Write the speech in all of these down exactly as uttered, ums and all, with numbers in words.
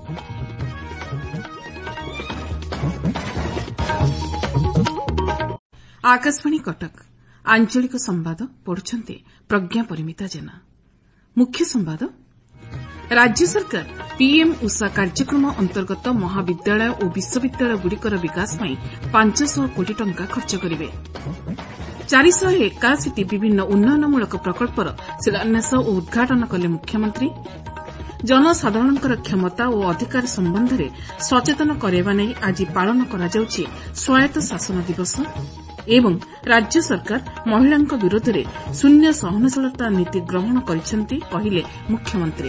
आकाशवाणी कटक आंचलिक संवाद पढ़ुछन्ते प्रज्ञा परिमिता जेना। मुख्य संवाद राज्य सरकार पीएम उषा कार्यक्रम अंतर्गत महाविद्यालय और विश्वविद्यालय गुड़िकर विकास में पांच सौ कोटी टंका खर्च करेंगे। चार सौ एकाशी विभिन्न उन्नयनमूलक प्रकल्पर शिलान्यास और उद्घाटन कले मुख्यमंत्री। जनसाधारणଙ୍କର क्षमता और अधिकार संबंध में सचेतन कराइबा नै आज पालन करा जाउछि स्वायत्त शासन दिवस। एवं राज्य सरकार महिलांक विरोध में शून्य सहनशीलता नीति ग्रहण करिसेंति कहिले मुख्यमंत्री।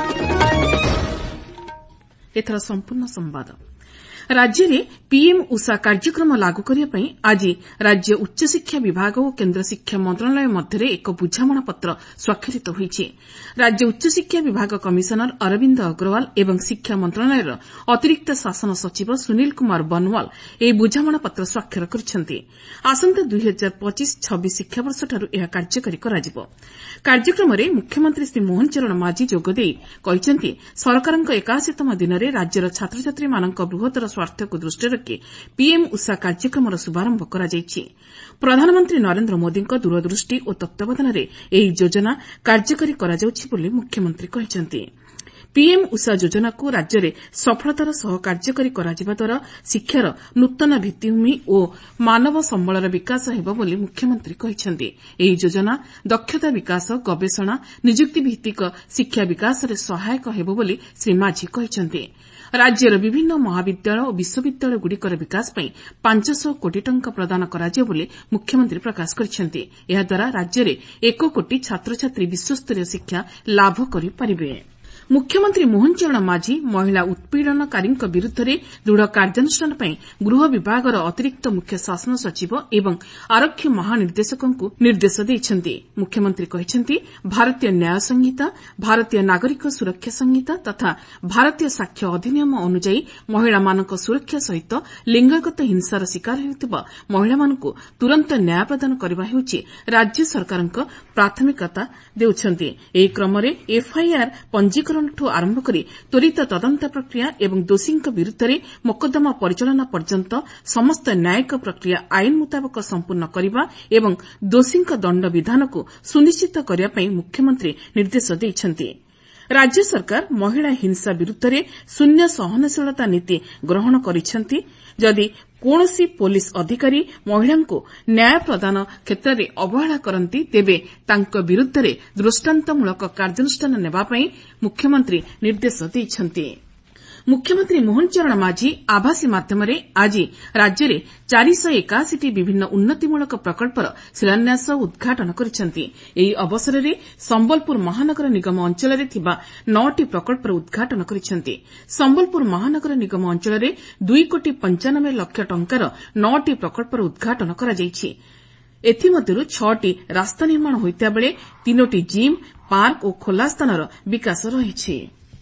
एथर संपूर्ण संवाद राज्य में पीएम उषा कार्यक्रम लागू करने आज राज्य उच्च शिक्षा विभाग और केन्द्र शिक्षा मंत्रणालय मध्य एक बुझामणा पत्र स्वाक्षरित होईछि। राज्य उच्च शिक्षा विभाग कमिशनर अरविंद अग्रवाल एवं शिक्षा मंत्रणालयर अतिरिक्त शासन सचिव सुनील कुमार बनवाल ଏହି ବୁଝାମଣା ପତ୍ର ସ୍ୱାକ୍ଷର କରିଛନ୍ତି। ଆସନ୍ତା ଦୁଇ ହଜାର ପଚିଶ ଛବିଶ ଶିକ୍ଷାବର୍ଷଠାରୁ ଏହା କାର୍ଯ୍ୟକାରୀ କରାଯିବ। କାର୍ଯ୍ୟକ୍ରମରେ ମୁଖ୍ୟମନ୍ତ୍ରୀ ଶ୍ରୀ ମୋହନ ଚରଣ ମାଝୀ ଯୋଗଦେଇ କହିଛନ୍ତି ସରକାରଙ୍କ ଏକାଅଶୀତମ ଦିନରେ ରାଜ୍ୟର ଛାତ୍ରଛାତ୍ରୀମାନଙ୍କ ବୃହତ୍ତର ସ୍ୱାର୍ଥକୁ ଦୃଷ୍ଟିରେ ରଖି ପିଏମ୍ ଉଷା କାର୍ଯ୍ୟକ୍ରମର ଶୁଭାରମ୍ଭ କରାଯାଇଛି। ପ୍ରଧାନମନ୍ତ୍ରୀ ନରେନ୍ଦ୍ର ମୋଦିଙ୍କ ଦୂରଦୃଷ୍ଟି ଓ ତତ୍ତ୍ୱାବଧାନରେ ଏହି ଯୋଜନା କାର୍ଯ୍ୟକାରୀ କରାଯାଉଛି ବୋଲି ମୁଖ୍ୟମନ୍ତ୍ରୀ କହିଛନ୍ତି। पीएम उषा योजना को राज्य में सफलतार सह कार्यकारी कराଯିबा द्वारा शिक्षार नूतन भित्तिभूमि और मानव सम्बलर विकास हेबो बोली मुख्यमंत्री कहिसेंति। एही योजना दक्षता विकास गवेषणा नियुक्ति भित्तिक शिक्षा विकास रे सहायक हेबो बोली श्री माझी कहिसेंति। राज्यर विभिन्न महाविद्यालय और विश्वविद्यालय गुड़िकर विकास पई पांच सौ कोटी टंका प्रदान कराଯିବ बोली मुख्यमंत्री प्रकाश करिसेंति। एहा द्वारा राज्य में एक कोटी छात्रछात्री विश्वस्तरीय शिक्षा लाभ करि परिबे। मुख्यमंत्री मोहन चरण माझी महिला उत्पीड़नकारी विरुद्ध में दृढ़ कार्यानुष्ठान पर गृह विभाग अतिरिक्त मुख्य शासन सचिव एवं आरक्षी महानिर्देशकों निर्देश देइछन्ति। मुख्यमंत्री कहिसेंति भारतीय न्याय संहिता भारतीय नागरिक सुरक्षा संहिता तथा भारतीय साक्ष्य अधिनियम अनुଯାयी महिला मानक सुरक्षा सहित लिंगगत हिंसार शिकार हेउथिबा महिला मानक तुरंत न्याय प्रदान करबा हेउछि राज्य सरकारक प्राथमिकता देउछन्ति। एही क्रमरे एफआईआर पंजीकरण आरंभ करी त्वरित तदंत प्रक्रिया एवं दोषी विरुद्ध में मोकद्दमा परिचालना पर्यंत समस्त न्यायिक प्रक्रिया आईन मुताबक संपूर्ण करने एवं दोषी दंड विधान को सुनिश्चित करने मुख्यमंत्री निर्देश देइछन्ति। राज्य सरकार महिला हिंसा विरुद्ध में शून्य सहनशीलता नीति ग्रहण करिसेंति। जदि कौनसी पुलिस अधिकारी महिला को न्याय प्रदान क्षेत्र में अवहेला करती तेबे तांको विरुद्ध में दृष्टांतमूलक कार्यानुष्ठान नेबापई मुख्यमंत्री निर्देश देइछन्ति। मुख्यमंत्री मोहन चरण माझी आभासी माध्यम आज राज्य में चार सौ एकाशी विभिन्न उन्नतिमूलक प्रकल्पर शिलान्यास उद्घाटन करिसेंति। एही अवसर में संबलपुर महानगर निगम अंचल में थिबा नौटी प्रकल्पर उद्घाटन करिसेंति। संबलपुर महानगर निगम अंचल में दुई कोटी पंचानबे लक्ष टंकार नौटी प्रकल्पर उद्घाटन कराଯାଇଛି। एथिमध्यरु छटी रास्ता निर्माण होइता बेले तीनोटी जिम पार्क और खोला स्थानर विकास रहिछि।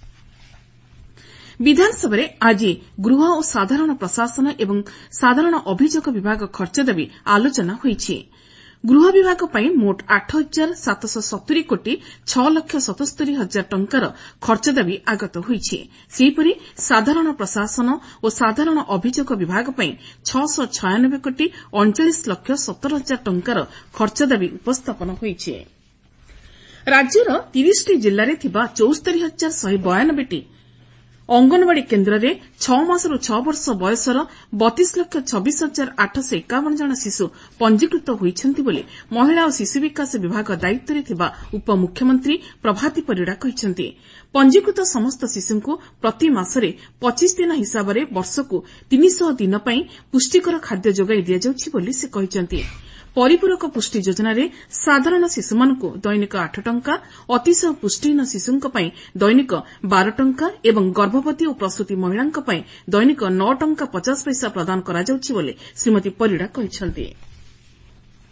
विधानसभा आज गृह और साधारण प्रशासन एवं साधारण अभियोग विभाग खर्च दाबी आलोचना होईछि। गृह विभाग पई मोट आठ हजार सातश सतुरी कोटी छह लक्ष सतस्तरी हजार टंकार खर्च दाबी आगत होईछि। सेहीपरि साधारण प्रशासन और साधारण अभियोग विभाग पई छःश छयानबे कोटी अड़चाश लक्ष सत्तर हजार टंकार खर्च दाबी उपस्थापन होईछि। राज्यर तीस जिल्ला रे थिबा चौस्तरी हजार शहे बयानबे अंगनवाड़ी केन्द्र में छह मासरू छह वर्ष बयसर बतीस लक्ष छब्बीस हजार आठश एकावन जन शिशु पंजीकृत होइछन्ति बोली महिला और शिशु विकास विभाग दायित्व में थिबा उपमुख्यमंत्री प्रभाती परिड़ा कहिछन्ति। पंजीकृत समस्त शिशुଙ୍କୁ प्रति मासरे पच्चीस दिन हिसाब से वर्षकु तीन सौ दिन पई पुष्टिकर खाद्य जोगाई दिया जाउछि बोली से कहिछन्ति। परिपूरक पुष्टि योजना रे साधारण शिशुମାନଙ୍କୁ दैनिक आठ टंका अतिशय पुष्टिहीन शिशुଙ୍କ ପାଇଁ दैनिक बारह टंका एवं गर्भवती और प्रसूति महिलाଙ୍କ ପାଇଁ दैनिक नौ टंका पचास पैसा प्रदान କରାଯାଉଛି ବୋଲି ଶ୍ରୀମତୀ ପରିଡ଼ା କହିଛନ୍ତି।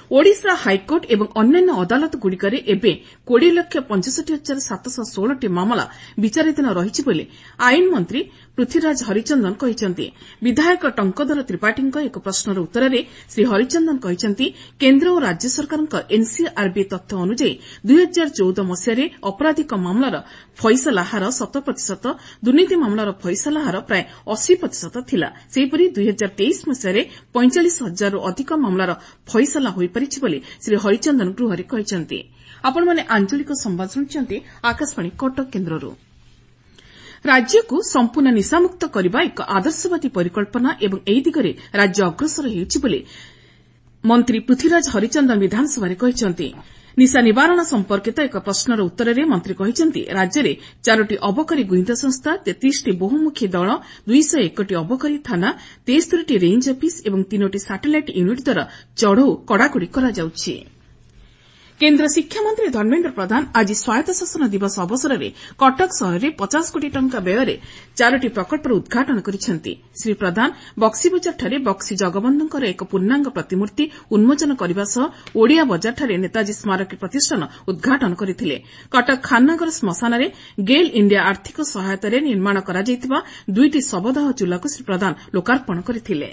ओडिशा हाइकोर्ट ଏବଂ ଅନ୍ୟାନ୍ୟ ଅଦାଲତଗୁଡ଼ିକରେ ଏବେ କୋଡ଼ିଏ ଲକ୍ଷ ପଞ୍ଚଷଠି ହଜାର ସାତଶହ ଷୋହଳଟି ମାମଲା ବିଚାରାଧୀନ ରହିଛି ବୋଲି ଆଇନ ମନ୍ତ୍ରୀ ପୃଥ୍ୱୀରାଜ ହରିଚନ୍ଦନ କହିଛନ୍ତି। ବିଧାୟକ ଟଙ୍କଧର ତ୍ରିପାଠୀଙ୍କ ଏକ ପ୍ରଶ୍ନର ଉତ୍ତରରେ ଶ୍ରୀ ହରିଚନ୍ଦନ କହିଛନ୍ତି କେନ୍ଦ୍ର ଓ ରାଜ୍ୟ ସରକାରଙ୍କ ଏନ୍ସିଆର୍ବି ତଥ୍ୟ ଅନୁଯାୟୀ ଦୁଇ ହଜାର ଚଉଦ ମସିହାରେ ଅପରାଧିକ ମାମଲାର ଫଇସଲା ହାର ଶତ ପ୍ରତିଶତ, ଦୁର୍ନୀତି ମାମଲାର ଫଇସଲା ହାର ପ୍ରାୟ ଅଶୀ ପ୍ରତିଶତ ଥିଲା। ସେହିପରି ଦୁଇ ହଜାର ତେଇଶ ମସିହାରେ ପଇଁଚାଳିଶ ହଜାରରୁ ଅଧିକ ମାମଲାର ଫଇସଲା ହୋଇପାରିଛି ବୋଲି ଶ୍ରୀ ହରିଚନ୍ଦନ ଗୃହରେ କହିଛନ୍ତି। ଆପଣମାନେ ଆଞ୍ଚଳିକ ସମ୍ବାଦ ଶୁଣୁଛନ୍ତି ଆକାଶବାଣୀ କଟକ କେନ୍ଦ୍ରରୁ। ରାଜ୍ୟକୁ ସମ୍ପୂର୍ଣ୍ଣ ନିଶାମୁକ୍ତ କରିବା ଏକ ଆଦର୍ଶବାଦୀ ପରିକଳ୍ପନା ଏବଂ ଏହି ଦିଗରେ ରାଜ୍ୟ ଅଗ୍ରସର ହେଉଛି ବୋଲି ମନ୍ତ୍ରୀ ପୃଥ୍ୱୀରାଜ ହରିଚନ୍ଦନ ବିଧାନସଭାରେ କହିଛନ୍ତି। ନିଶା ନିବାରଣ ସମ୍ପର୍କିତ ଏକ ପ୍ରଶ୍ନର ଉତ୍ତରରେ ମନ୍ତ୍ରୀ କହିଛନ୍ତି ରାଜ୍ୟରେ ଚାରୋଟି ଅବକାରୀ ଗୁଇନ୍ଦା ସଂସ୍ଥା, ତେତିଶଟି ବହୁମୁଖୀ ଦଳ, ଦୁଇଶହ ଏକଟି ଅବକାରୀ ଥାନା, ତେସ୍ତରୀଟି ରେଞ୍ଜ ଅଫିସ୍ ଏବଂ ତିନୋଟି ସାଟେଲାଇଟ୍ ୟୁନିଟ୍ ଦ୍ୱାରା ଚଢ଼ଉ କଡ଼ାକଡ଼ି କରାଯାଉଛି। କେନ୍ଦ୍ର ଶିକ୍ଷାମନ୍ତ୍ରୀ ଧର୍ମେନ୍ଦ୍ର ପ୍ରଧାନ ଆଜି ସ୍ୱାୟତ୍ତ ଶାସନ ଦିବସ ଅବସରରେ କଟକ ସହରରେ ପଚାଶ କୋଟି ଟଙ୍କା ବ୍ୟୟରେ ଚାରୋଟି ପ୍ରକଳ୍ପର ଉଦ୍ଘାଟନ କରିଛନ୍ତି। ଶ୍ରୀ ପ୍ରଧାନ ବକ୍ସିବଜାରଠାରେ ବକ୍ସି ଜଗବନ୍ଧୁଙ୍କର ଏକ ପୂର୍ଣ୍ଣାଙ୍ଗ ପ୍ରତିମୂର୍ତ୍ତି ଉନ୍ମୋଚନ କରିବା ସହ ଓଡ଼ିଆ ବଜାରଠାରେ ନେତାଜୀ ସ୍ମାରକୀ ପ୍ରତିଷ୍ଠାନ ଉଦ୍ଘାଟନ କରିଥିଲେ। କଟକ ଖାନନଗର ଶ୍ମଶାନରେ ଗେଲ୍ ଇଣ୍ଡିଆ ଆର୍ଥିକ ସହାୟତାରେ ନିର୍ମାଣ କରାଯାଇଥିବା ଦୁଇଟି ଶବଦାହ ଚୁଲାକୁ ଶ୍ରୀ ପ୍ରଧାନ ଲୋକାର୍ପଣ କରିଥିଲେ।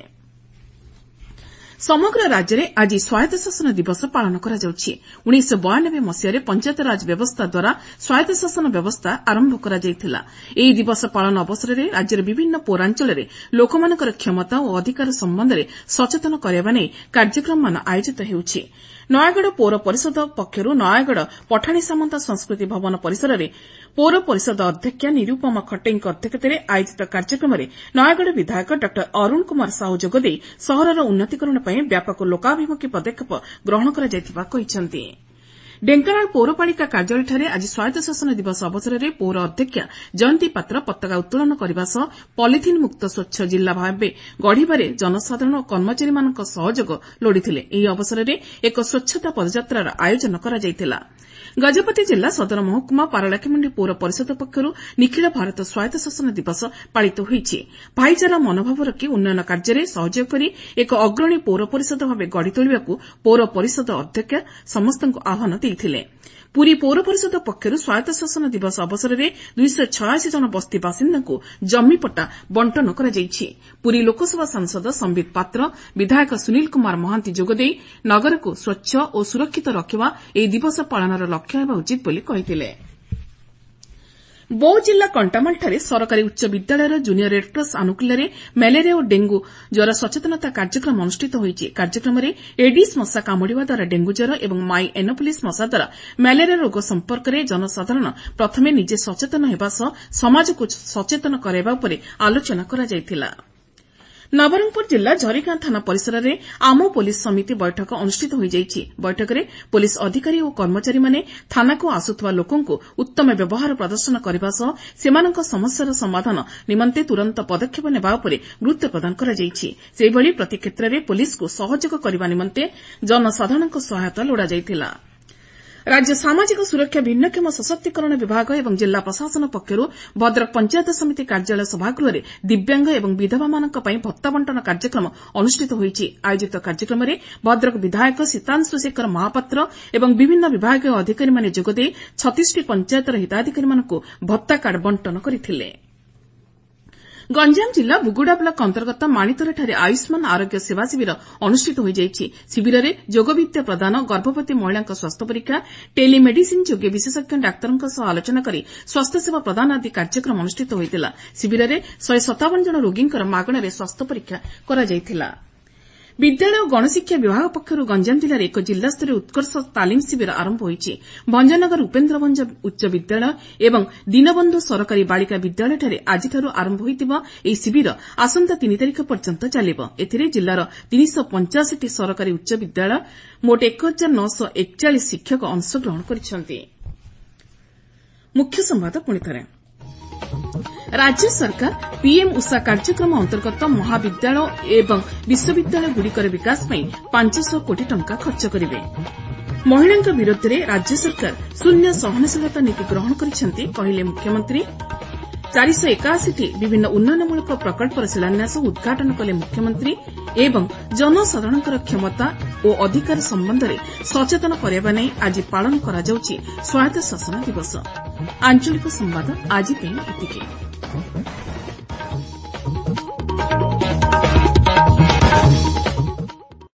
ସମଗ୍ର ରାଜ୍ୟରେ ଆଜି ସ୍ୱାୟତ୍ତ ଶାସନ ଦିବସ ପାଳନ କରାଯାଉଛି। ଉଣେଇଶହ ବୟାନବେ ମସିହାରେ ପଞ୍ଚାୟତରାଜ ବ୍ୟବସ୍ଥା ଦ୍ୱାରା ସ୍ୱାୟତ୍ତ ଶାସନ ବ୍ୟବସ୍ଥା ଆରମ୍ଭ କରାଯାଇଥିଲା। ଏହି ଦିବସ ପାଳନ ଅବସରରେ ରାଜ୍ୟର ବିଭିନ୍ନ ପୌରାଞ୍ଚଳରେ ଲୋକମାନଙ୍କର କ୍ଷମତା ଓ ଅଧିକାର ସମ୍ବନ୍ଧରେ ସଚେତନ କରାଇବା ନେଇ କାର୍ଯ୍ୟକ୍ରମମାନ ଆୟୋଜିତ ହେଉଛି। ନୟାଗଡ଼ ପୌର ପରିଷଦ ପକ୍ଷରୁ ନୟାଗଡ଼ ପଠାଣି ସାମନ୍ତ ସଂସ୍କୃତି ଭବନ ପରିସରରେ ପୌର ପରିଷଦ ଅଧ୍ୟକ୍ଷା ନିରୁପମା ଖଟେଇଙ୍କ ଅଧ୍ୟକ୍ଷତାରେ ଆୟୋଜିତ କାର୍ଯ୍ୟକ୍ରମରେ ନୟାଗଡ଼ ବିଧାୟକ ଡ ଅରୁଣ କୁମାର ସାହୁ ଯୋଗଦେଇ ସହରର ଉନ୍ନତିକରଣ ପାଇଁ ବ୍ୟାପକ ଲୋକାଭିମୁଖୀ ପଦକ୍ଷେପ ଗ୍ରହଣ କରାଯାଇଥିବା କହିଛନ୍ତି। ଢେଙ୍କାନାଳ ପୌରପାଳିକା କାର୍ଯ୍ୟାଳୟଠାରେ ଆଜି ସ୍ୱାୟତ୍ତ ଶାସନ ଦିବସ ଅବସରରେ ପୌର ଅଧ୍ୟକ୍ଷା ଜୟନ୍ତୀ ପାତ୍ର ପତାକା ଉତ୍ତୋଳନ କରିବା ସହ ପଲିଥିନ୍ ମୁକ୍ତ ସ୍ୱଚ୍ଛ ଜିଲ୍ଲା ଭାବେ ଗଢ଼ିବାରେ ଜନସାଧାରଣ ଓ କର୍ମଚାରୀମାନଙ୍କ ସହଯୋଗ ଲୋଡ଼ିଥିଲେ। ଏହି ଅବସରରେ ଏକ ସ୍ୱଚ୍ଛତା ପଦଯାତ୍ରାର ଆୟୋଜନ କରାଯାଇଥିଲା। ଗଜପତି ଜିଲ୍ଲା ସଦର ମହକୁମା ପାରଳାଖେମୁଣ୍ଡି ପୌର ପରିଷଦ ପକ୍ଷରୁ ନିଖିଳ ଭାରତ ସ୍ୱାୟତ୍ତ ଶାସନ ଦିବସ ପାଳିତ ହୋଇଛି। ଭାଇଚାରା ମନୋଭାବ ରଖି ଉନ୍ନୟନ କାର୍ଯ୍ୟରେ ସହଯୋଗ କରି ଏକ ଅଗ୍ରଣୀ ପୌର ପରିଷଦ ଭାବେ ଗଢ଼ି ତୋଳିବାକୁ ପୌର ପରିଷଦ ଅଧ୍ୟକ୍ଷା ସମସ୍ତଙ୍କୁ ଆହ୍ୱାନ ଦେଇଥିଲେ। ପୁରୀ ପୌର ପରିଷଦ ପକ୍ଷରୁ ସ୍ୱାୟତ୍ତ ଶାସନ ଦିବସ ଅବସରରେ ଦୁଇଶହ ଛୟାଅଶୀ ଜଣ ବସ୍ତି ବାସିନ୍ଦାଙ୍କୁ ଜମିପଟ୍ଟା ବଣ୍ଟନ କରାଯାଇଛି। ପୁରୀ ଲୋକସଭା ସାଂସଦ ସମ୍ବିତ ପାତ୍ର, ବିଧାୟକ ସୁନୀଲ କୁମାର ମହାନ୍ତି ଯୋଗଦେଇ ନଗରକୁ ସ୍ୱଚ୍ଛ ଓ ସୁରକ୍ଷିତ ରଖିବା ଏହି ଦିବସ ପାଳନର ଲକ୍ଷ୍ୟ ହେବା ଉଚିତ ବୋଲି କହିଥିଲେ। ବୌଦ୍ଧ ଜିଲ୍ଲା କଣ୍ଟାମାଲଠାରେ ସରକାରୀ ଉଚ୍ଚ ବିଦ୍ୟାଳୟର ଜୁନିୟର ରେଡ୍କ୍ରସ ଆନୁକୂଲ୍ୟରେ ମ୍ୟାଲେରିଆ ଓ ଡେଙ୍ଗୁ ଜ୍ୱର ସଚେତନତା କାର୍ଯ୍ୟକ୍ରମ ଅନୁଷ୍ଠିତ ହୋଇଛି। କାର୍ଯ୍ୟକ୍ରମରେ ଏଡିସ୍ ମଶା କାମୁଡ଼ିବା ଦ୍ୱାରା ଡେଙ୍ଗୁ ଜ୍ୱର ଏବଂ ମାଇ ଏନୋଫିଲିସ୍ ମଶା ଦ୍ୱାରା ମ୍ୟାଲେରିଆ ରୋଗ ସମ୍ପର୍କରେ ଜନସାଧାରଣ ପ୍ରଥମେ ନିଜେ ସଚେତନ ହେବା ସହ ସମାଜକୁ ସଚେତନ କରାଇବା ଉପରେ ଆଲୋଚନା କରାଯାଇଥିଲା। ନବରଙ୍ଗପୁର ଜିଲ୍ଲା ଝରିଗାଁ ଥାନା ପରିସରରେ ଆମ ପୋଲିସ ସମିତି ବୈଠକ ଅନୁଷ୍ଠିତ ହୋଇଯାଇଛି। ବୈଠକରେ ପୋଲିସ ଅଧିକାରୀ ଓ କର୍ମଚାରୀମାନେ ଥାନାକୁ ଆସୁଥିବା ଲୋକଙ୍କୁ ଉତ୍ତମ ବ୍ୟବହାର ପ୍ରଦର୍ଶନ କରିବା ସହ ସେମାନଙ୍କ ସମସ୍ୟାର ସମାଧାନ ନିମନ୍ତେ ତୁରନ୍ତ ପଦକ୍ଷେପ ନେବା ଉପରେ ଗୁରୁତ୍ୱ ପ୍ରଦାନ କରାଯାଇଛି। ସେହିଭଳି ପ୍ରତି କ୍ଷେତ୍ରରେ ପୋଲିସକୁ ସହଯୋଗ କରିବା ନିମନ୍ତେ ଜନସାଧାରଣଙ୍କ ସହାୟତା ଲୋଡ଼ାଯାଇଥିଲା। ରାଜ୍ୟ ସାମାଜିକ ସୁରକ୍ଷା ଭିନ୍ନକ୍ଷମ ସଶକ୍ତିକରଣ ବିଭାଗ ଏବଂ ଜିଲ୍ଲା ପ୍ରଶାସନ ପକ୍ଷରୁ ଭଦ୍ରକ ପଞ୍ଚାୟତ ସମିତି କାର୍ଯ୍ୟାଳୟ ସଭାଗୃହରେ ଦିବ୍ୟାଙ୍ଗ ଏବଂ ବିଧବାମାନଙ୍କ ପାଇଁ ଭତ୍ତା ବଣ୍ଟନ କାର୍ଯ୍ୟକ୍ରମ ଅନୁଷ୍ଠିତ ହୋଇଛି। ଆୟୋଜିତ କାର୍ଯ୍ୟକ୍ରମରେ ଭଦ୍ରକ ବିଧାୟକ ଶୀତାଂଶୁ ଶେଖର ମହାପାତ୍ର ଏବଂ ବିଭିନ୍ନ ବିଭାଗୀୟ ଅଧିକାରୀମାନେ ଯୋଗଦେଇ ଛତିଶଟି ପଞ୍ଚାୟତର ହିତାଧିକାରୀମାନଙ୍କୁ ଭତ୍ତା କାର୍ଡ ବଣ୍ଟନ କରିଥିଲେ। ଗଞ୍ଜାମ ଜିଲ୍ଲା ବୁଗୁଡା ବ୍ଲକ ଅନ୍ତର୍ଗତ ମାଣିତରାଠାରେ ଆୟୁଷ୍ମାନ ଆରୋଗ୍ୟ ସେବା ଶିବିର ଅନୁଷ୍ଠିତ ହୋଇଯାଇଛି। ଶିବିରରେ ଯୋଗବିଦ୍ୟା ପ୍ରଦାନ, ଗର୍ଭବତୀ ମହିଳାଙ୍କ ସ୍ୱାସ୍ଥ୍ୟ ପରୀକ୍ଷା, ଟେଲିମେଡିସିନ୍ ଯୋଗେ ବିଶେଷଜ୍ଞ ଡାକ୍ତରଙ୍କ ସହ ଆଲୋଚନା କରି ସ୍ୱାସ୍ଥ୍ୟସେବା ପ୍ରଦାନ ଆଦି କାର୍ଯ୍ୟକ୍ରମ ଅନୁଷ୍ଠିତ ହୋଇଥିଲା। ଶିବିରରେ ଶହେ ସତାବନ ଜଣ ରୋଗୀଙ୍କର ମାଗଣାରେ ସ୍ୱାସ୍ଥ୍ୟ ପରୀକ୍ଷା କରାଯାଇଥିଲା। ବିଦ୍ୟାଳୟ ଓ ଗଣଶିକ୍ଷା ବିଭାଗ ପକ୍ଷରୁ ଗଞ୍ଜାମ ଜିଲ୍ଲାରେ ଏକ ଜିଲ୍ଲାସ୍ତରୀୟ ଉତ୍କର୍ଷ ତାଲିମ ଶିବିର ଆରମ୍ଭ ହୋଇଛି। ଭଞ୍ଜନଗର ଉପେନ୍ଦ୍ର ଭଞ୍ଜ ଉଚ୍ଚ ବିଦ୍ୟାଳୟ ଏବଂ ଦୀନବନ୍ଧୁ ସରକାରୀ ବାଳିକା ବିଦ୍ୟାଳୟଠାରେ ଆଜିଠାରୁ ଆରମ୍ଭ ହୋଇଥିବା ଏହି ଶିବିର ଆସନ୍ତା ତିନି ତାରିଖ ପର୍ଯ୍ୟନ୍ତ ଚାଲିବ। ଏଥିରେ ଜିଲ୍ଲାର ତିନିଶହ ପଞ୍ଚାଅଶୀଟି ସରକାରୀ ଉଚ୍ଚ ବିଦ୍ୟାଳୟ ମୋଟ ଏକ ହଜାର ନଅଶହ ଏକଚାଳିଶ ଶିକ୍ଷକ ଅଂଶଗ୍ରହଣ କରିଛନ୍ତି। ରାଜ୍ୟ ସରକାର ପିଏମ୍ ଉଷା କାର୍ଯ୍ୟକ୍ରମ ଅନ୍ତର୍ଗତ ମହାବିଦ୍ୟାଳୟ ଏବଂ ବିଶ୍ୱବିଦ୍ୟାଳୟଗୁଡ଼ିକର ବିକାଶ ପାଇଁ ପାଞ୍ଚଶହ କୋଟି ଟଙ୍କା ଖର୍ଚ୍ଚ କରିବେ। ମହିଳାଙ୍କ ବିରୋଧରେ ରାଜ୍ୟ ସରକାର ଶୂନ୍ୟ ସହନଶୀଳତା ନୀତି ଗ୍ରହଣ କରିଛନ୍ତି କହିଲେ ମୁଖ୍ୟମନ୍ତ୍ରୀ। ଚାରିଶ ଏକାଅଶୀଟି ବିଭିନ୍ନ ଉନ୍ନୟନମୂଳକ ପ୍ରକଳ୍ପର ଶିଳାନ୍ୟାସ ଉଦ୍ଘାଟନ କଲେ ମୁଖ୍ୟମନ୍ତ୍ରୀ ଏବଂ ଜନସାଧାରଣଙ୍କର କ୍ଷମତା ଓ ଅଧିକାର ସମ୍ବନ୍ଧରେ ସଚେତନ କରାଇବା ନେଇ ଆଜି ପାଳନ କରାଯାଉଛି ସ୍ୱାୟତ୍ତ ଶାସନ ଦିବସ। ଆଞ୍ଚଳିକ ସମ୍ବାଦ ଆଜି ପାଇଁ ଏତିକି।